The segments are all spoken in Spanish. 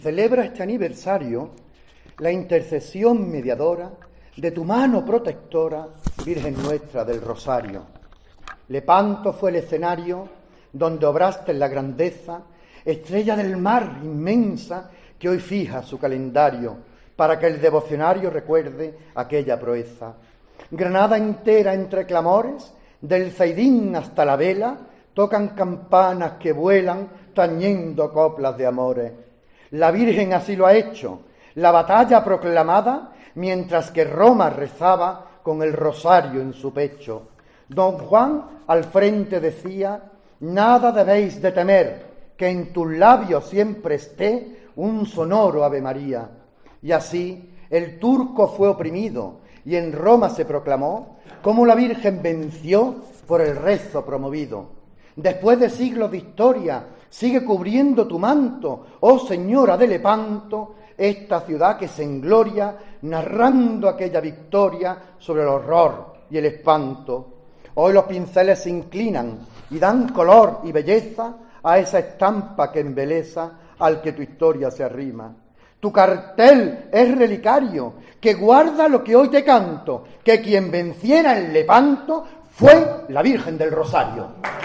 Celebra este aniversario la intercesión mediadora de tu mano protectora, Virgen nuestra del Rosario. Lepanto fue el escenario donde obraste en la grandeza, estrella del mar inmensa que hoy fija su calendario para que el devocionario recuerde aquella proeza. Granada entera entre clamores, del Zaidín hasta la Vela, tocan campanas que vuelan tañendo coplas de amores. La Virgen así lo ha hecho, la batalla proclamada, mientras que Roma rezaba con el rosario en su pecho. Don Juan al frente decía: nada debéis de temer, que en tus labios siempre esté un sonoro Ave María. Y así el turco fue oprimido y en Roma se proclamó cómo la Virgen venció por el rezo promovido. Después de siglos de historia, sigue cubriendo tu manto, oh Señora de Lepanto, esta ciudad que se engloria, narrando aquella victoria sobre el horror y el espanto. Hoy los pinceles se inclinan y dan color y belleza a esa estampa que embeleza al que tu historia se arrima. Tu cartel es relicario, que guarda lo que hoy te canto, que quien venciera en Lepanto fue la Virgen del Rosario.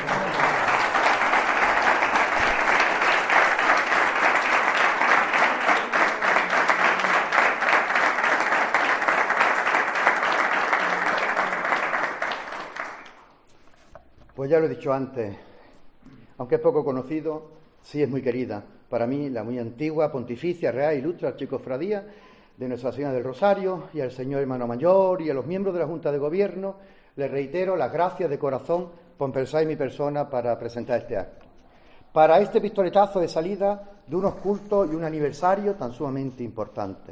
Pues ya lo he dicho antes, aunque es poco conocido, sí es muy querida. Para mí, la muy antigua, pontificia, real, ilustre archicofradía de Nuestra Señora del Rosario, y al señor hermano mayor y a los miembros de la Junta de Gobierno, les reitero las gracias de corazón por pensar en mi persona para presentar este acto. Para este pistoletazo de salida de unos cultos y un aniversario tan sumamente importante.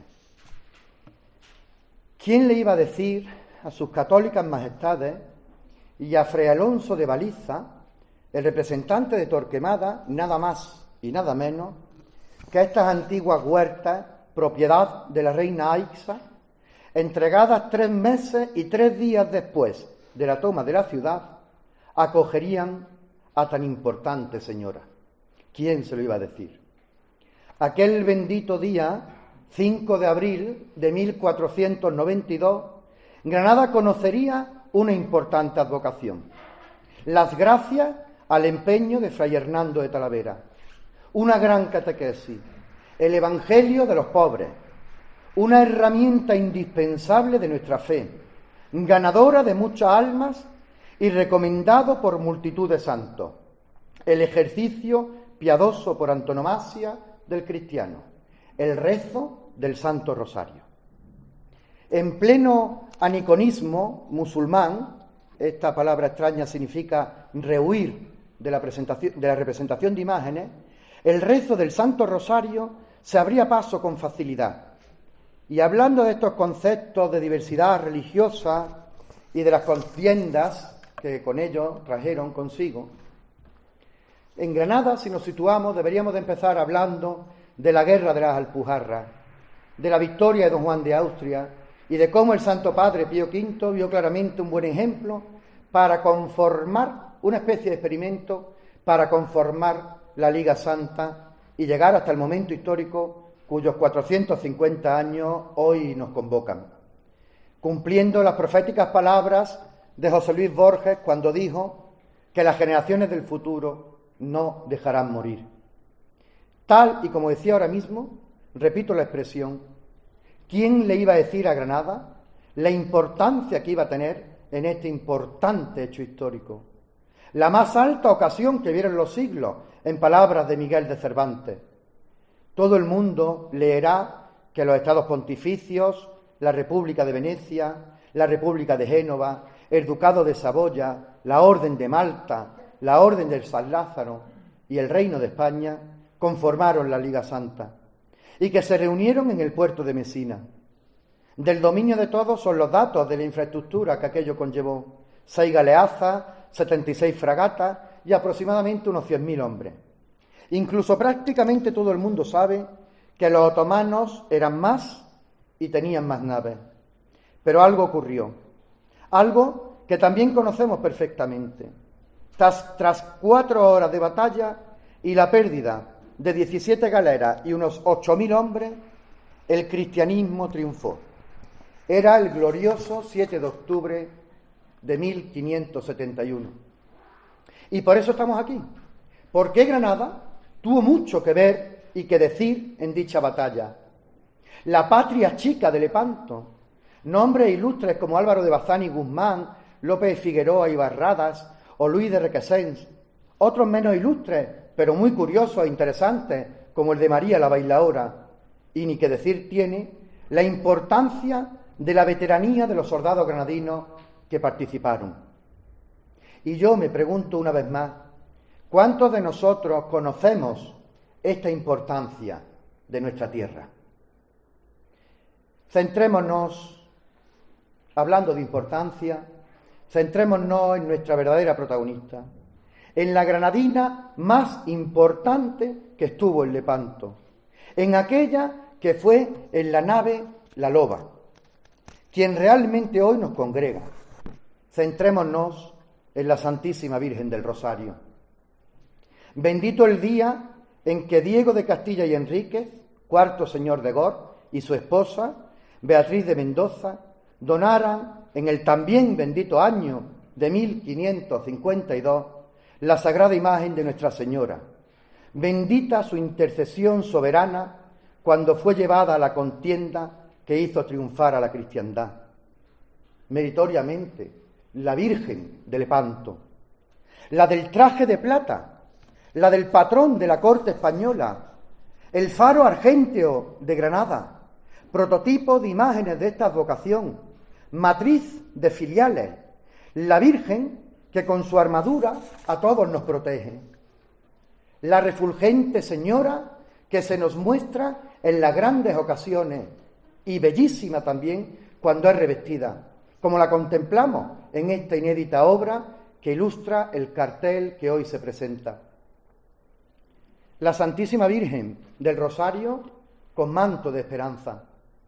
¿Quién le iba a decir a sus católicas majestades y a Fray Alonso de Baliza, el representante de Torquemada, nada más y nada menos, que estas antiguas huertas, propiedad de la reina Aixa, entregadas 3 meses y 3 días después de la toma de la ciudad, acogerían a tan importante señora? ¿Quién se lo iba a decir? Aquel bendito día, 5 de abril de 1492, Granada conocería una importante advocación: las gracias al empeño de Fray Hernando de Talavera, una gran catequesis, el Evangelio de los pobres, una herramienta indispensable de nuestra fe, ganadora de muchas almas y recomendado por multitud de santos, el ejercicio piadoso por antonomasia del cristiano, el rezo del Santo Rosario. En pleno aniconismo musulmán, esta palabra extraña significa rehuir de la representación de imágenes, el rezo del Santo Rosario se abría paso con facilidad. Y hablando de estos conceptos de diversidad religiosa y de las contiendas que con ellos trajeron consigo, en Granada, si nos situamos, deberíamos de empezar hablando de la guerra de las Alpujarras, de la victoria de don Juan de Austria y de cómo el Santo Padre Pío V vio claramente un buen ejemplo para conformar una especie de experimento, para conformar la Liga Santa y llegar hasta el momento histórico cuyos 450 años hoy nos convocan, cumpliendo las proféticas palabras de José Luis Borges cuando dijo que las generaciones del futuro no dejarán morir. Tal y como decía ahora mismo, repito la expresión, ¿quién le iba a decir a Granada la importancia que iba a tener en este importante hecho histórico? La más alta ocasión que vieron los siglos, en palabras de Miguel de Cervantes. Todo el mundo leerá que los estados pontificios, la República de Venecia, la República de Génova, el Ducado de Saboya, la Orden de Malta, la Orden del San Lázaro y el Reino de España conformaron la Liga Santa y que se reunieron en el puerto de Mesina. Del dominio de todos son los datos de la infraestructura que aquello conllevó: 6 galeazas, 76 fragatas y aproximadamente unos 100.000 hombres. Incluso prácticamente todo el mundo sabe que los otomanos eran más y tenían más naves. Pero algo ocurrió, algo que también conocemos perfectamente. Tras 4 horas de batalla y la pérdida de 17 galeras y unos 8.000 hombres, el cristianismo triunfó. Era el glorioso 7 de octubre de 1571. Y por eso estamos aquí, porque Granada tuvo mucho que ver y que decir en dicha batalla. La patria chica de Lepanto, nombres ilustres como Álvaro de Bazán y Guzmán, López de Figueroa y Barradas o Luis de Requesens, otros menos ilustres, pero muy curiosos e interesantes, como el de María la Bailaora, y ni que decir tiene la importancia de la veteranía de los soldados granadinos que participaron. Y yo me pregunto una vez más, ¿cuántos de nosotros conocemos esta importancia de nuestra tierra? Centrémonos, hablando de importancia, centrémonos en nuestra verdadera protagonista, en la granadina más importante que estuvo en Lepanto, en aquella que fue en la nave La Loba, quien realmente hoy nos congrega. Centrémonos en la Santísima Virgen del Rosario. Bendito el día en que Diego de Castilla y Enríquez, cuarto señor de Gor, y su esposa, Beatriz de Mendoza, donaran en el también bendito año de 1552 la sagrada imagen de Nuestra Señora. Bendita su intercesión soberana cuando fue llevada a la contienda que hizo triunfar a la cristiandad. Meritoriamente, la Virgen de Lepanto, la del traje de plata, la del patrón de la corte española, el faro argenteo de Granada, prototipo de imágenes de esta advocación, matriz de filiales, la Virgen que con su armadura a todos nos protege, la refulgente Señora que se nos muestra en las grandes ocasiones y bellísima también cuando es revestida, como la contemplamos en esta inédita obra que ilustra el cartel que hoy se presenta. La Santísima Virgen del Rosario con manto de esperanza.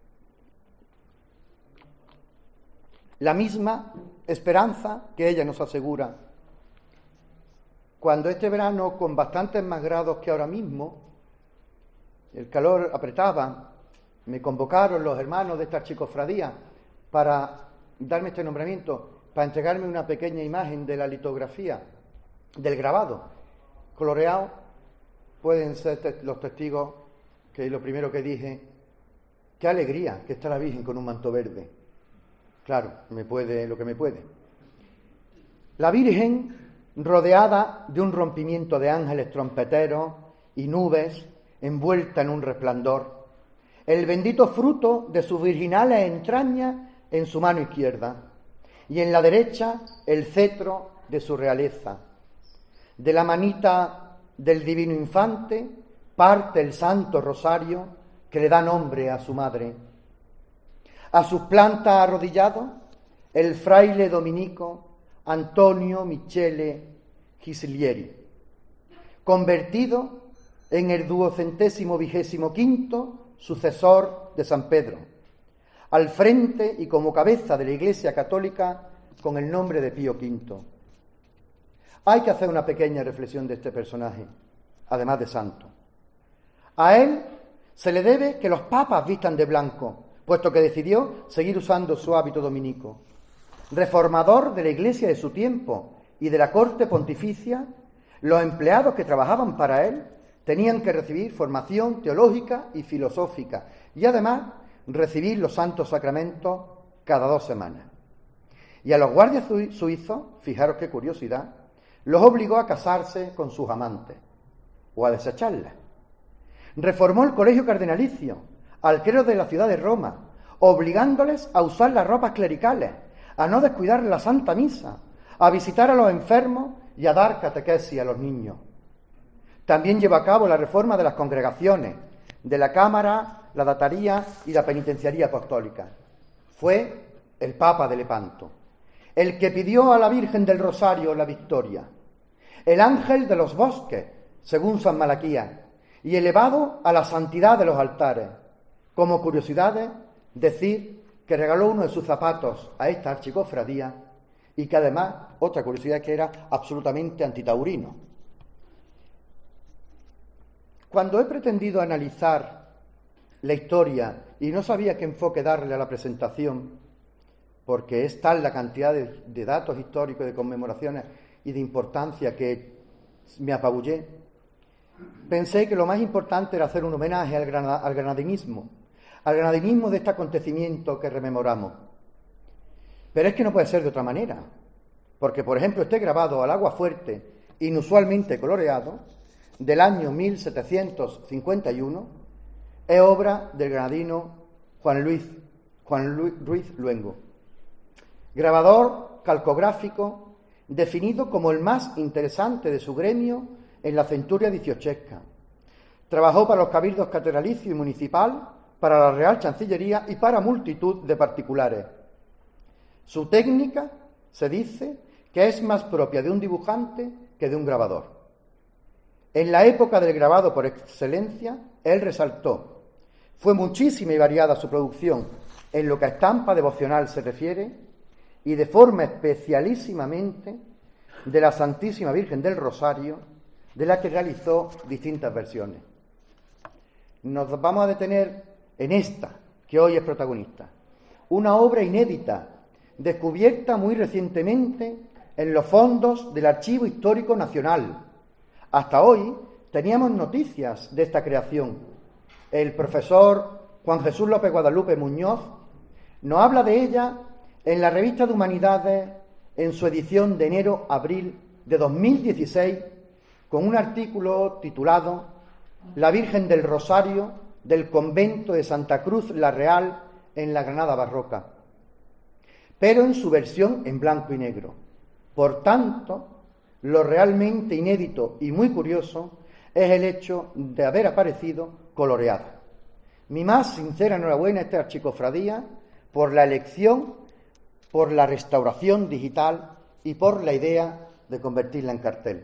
La misma esperanza que ella nos asegura. Cuando este verano, con bastantes más grados que ahora mismo, el calor apretaba, me convocaron los hermanos de esta archicofradía para darme este nombramiento, para entregarme una pequeña imagen de la litografía, del grabado, coloreado. Pueden ser los testigos que lo primero que dije, qué alegría que está la Virgen con un manto verde. Claro, me puede lo que me puede. La Virgen rodeada de un rompimiento de ángeles trompeteros y nubes, envuelta en un resplandor, el bendito fruto de sus virginales entrañas en su mano izquierda, y en la derecha el cetro de su realeza. De la manita del divino infante parte el santo rosario que le da nombre a su madre. A sus plantas arrodillado, el fraile dominico Antonio Michele Gislieri, convertido en el 225º sucesor de San Pedro, al frente y como cabeza de la Iglesia Católica con el nombre de Pío V. Hay que hacer una pequeña reflexión de este personaje, además de santo. A él se le debe que los papas vistan de blanco, puesto que decidió seguir usando su hábito dominico. Reformador de la Iglesia de su tiempo y de la corte pontificia, los empleados que trabajaban para él tenían que recibir formación teológica y filosófica y además recibir los santos sacramentos cada 2 semanas. Y a los guardias suizos, fijaros qué curiosidad, los obligó a casarse con sus amantes o a desecharlas. Reformó el colegio cardenalicio, al clero de la ciudad de Roma, obligándoles a usar las ropas clericales, a no descuidar la Santa Misa, a visitar a los enfermos y a dar catequesis a los niños. También llevó a cabo la reforma de las congregaciones, de la Cámara, la Dataría y la Penitenciaría Apostólica. Fue el Papa de Lepanto, el que pidió a la Virgen del Rosario la victoria, el ángel de los bosques, según San Malaquías, y elevado a la santidad de los altares. Como curiosidades, decir que regaló uno de sus zapatos a esta archicofradía y que además, otra curiosidad, que era absolutamente antitaurino. Cuando he pretendido analizar la historia y no sabía qué enfoque darle a la presentación, porque es tal la cantidad de datos históricos, de conmemoraciones y de importancia que me apabullé, pensé que lo más importante era hacer un homenaje al granadinismo de este acontecimiento que rememoramos. Pero es que no puede ser de otra manera, porque, por ejemplo, este grabado al agua fuerte, inusualmente coloreado, del año 1751, es obra del granadino Juan Ruiz Luengo, grabador calcográfico definido como el más interesante de su gremio en la centuria dieciochesca. Trabajó para los cabildos catedralicio y municipal, para la Real Chancillería y para multitud de particulares. Su técnica, se dice, que es más propia de un dibujante que de un grabador. En la época del grabado por excelencia, él resaltó: fue muchísima y variada su producción en lo que a estampa devocional se refiere, y de forma especialísimamente de la Santísima Virgen del Rosario, de la que realizó distintas versiones. Nos vamos a detener en esta, que hoy es protagonista, una obra inédita, descubierta muy recientemente en los fondos del Archivo Histórico Nacional. Hasta hoy teníamos noticias de esta creación. El profesor Juan Jesús López Guadalupe Muñoz nos habla de ella en la Revista de Humanidades en su edición de enero-abril de 2016, con un artículo titulado La Virgen del Rosario del convento de Santa Cruz la Real en la Granada barroca, pero en su versión en blanco y negro. Por tanto, lo realmente inédito y muy curioso es el hecho de haber aparecido coloreada. Mi más sincera enhorabuena a esta archicofradía por la elección, por la restauración digital y por la idea de convertirla en cartel.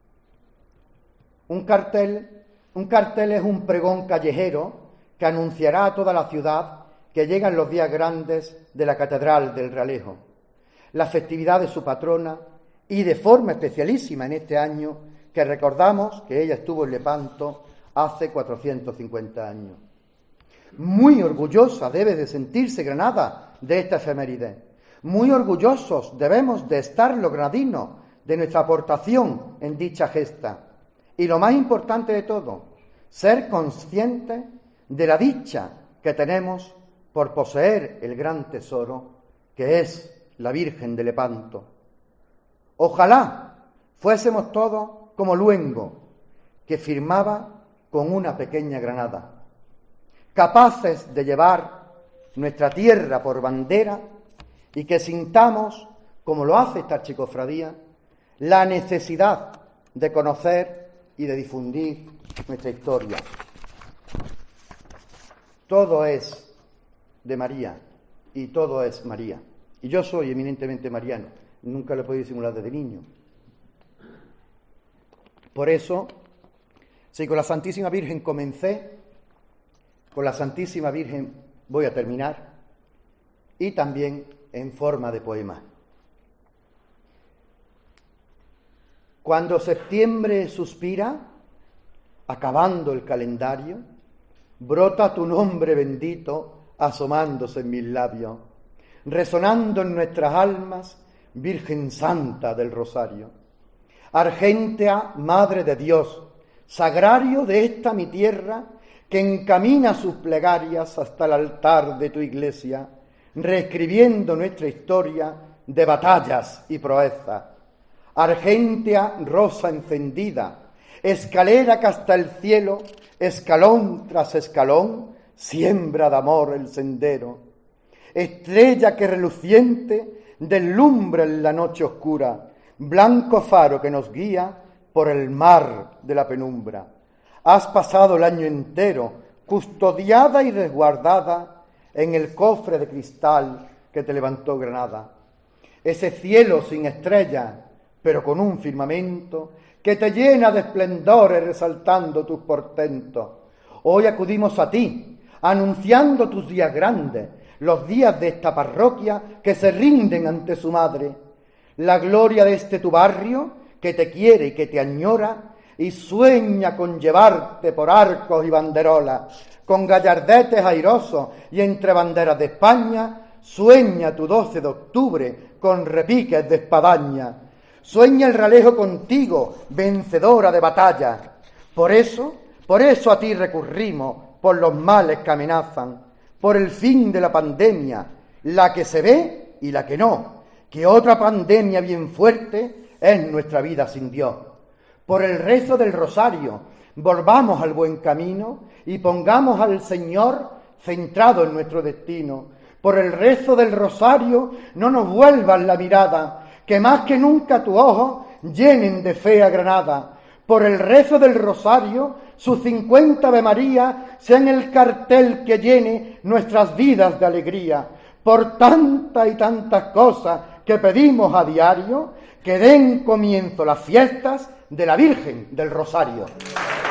Un cartel es un pregón callejero que anunciará a toda la ciudad que llegan los días grandes de la Catedral del Realejo, la festividad de su patrona, y de forma especialísima en este año que recordamos que ella estuvo en Lepanto hace 450 años. Muy orgullosa debe de sentirse Granada de esta efeméride. Muy orgullosos debemos de estar los granadinos de nuestra aportación en dicha gesta. Y lo más importante de todo, ser conscientes de la dicha que tenemos por poseer el gran tesoro que es la Virgen de Lepanto. Ojalá fuésemos todos como Luengo, que firmaba con una pequeña granada, capaces de llevar nuestra tierra por bandera y que sintamos, como lo hace esta archicofradía, la necesidad de conocer y de difundir nuestra historia. Todo es de María y todo es María. Y yo soy eminentemente mariano, nunca lo he podido disimular desde niño. Por eso, si con la Santísima Virgen comencé, con la Santísima Virgen voy a terminar, y también en forma de poema. Cuando septiembre suspira, acabando el calendario, brota tu nombre bendito asomándose en mis labios, resonando en nuestras almas, Virgen Santa del Rosario. Argentea, Madre de Dios, sagrario de esta mi tierra, que encamina sus plegarias hasta el altar de tu iglesia, reescribiendo nuestra historia de batallas y proezas. Argentea, rosa encendida, escalera que hasta el cielo, escalón tras escalón, siembra de amor el sendero. Estrella que reluciente deslumbra en la noche oscura, blanco faro que nos guía por el mar de la penumbra. Has pasado el año entero, custodiada y resguardada en el cofre de cristal que te levantó Granada. Ese cielo sin estrellas, pero con un firmamento que te llena de esplendores resaltando tus portentos. Hoy acudimos a ti, anunciando tus días grandes, los días de esta parroquia que se rinden ante su madre. La gloria de este tu barrio, que te quiere y que te añora, y sueña con llevarte por arcos y banderolas, con gallardetes airosos y entre banderas de España. Sueña tu 12 de octubre con repiques de espadaña. Sueña el ralejo contigo, vencedora de batalla. Por eso a ti recurrimos, por los males que amenazan, por el fin de la pandemia, la que se ve y la que no, que otra pandemia bien fuerte es nuestra vida sin Dios. Por el rezo del rosario, volvamos al buen camino y pongamos al Señor centrado en nuestro destino. Por el rezo del rosario, no nos vuelvas la mirada, que más que nunca tus ojos llenen de fe a Granada. Por el rezo del rosario, sus 50 Ave María sean el cartel que llene nuestras vidas de alegría. Por tantas y tantas cosas que pedimos a diario, que den comienzo las fiestas de la Virgen del Rosario.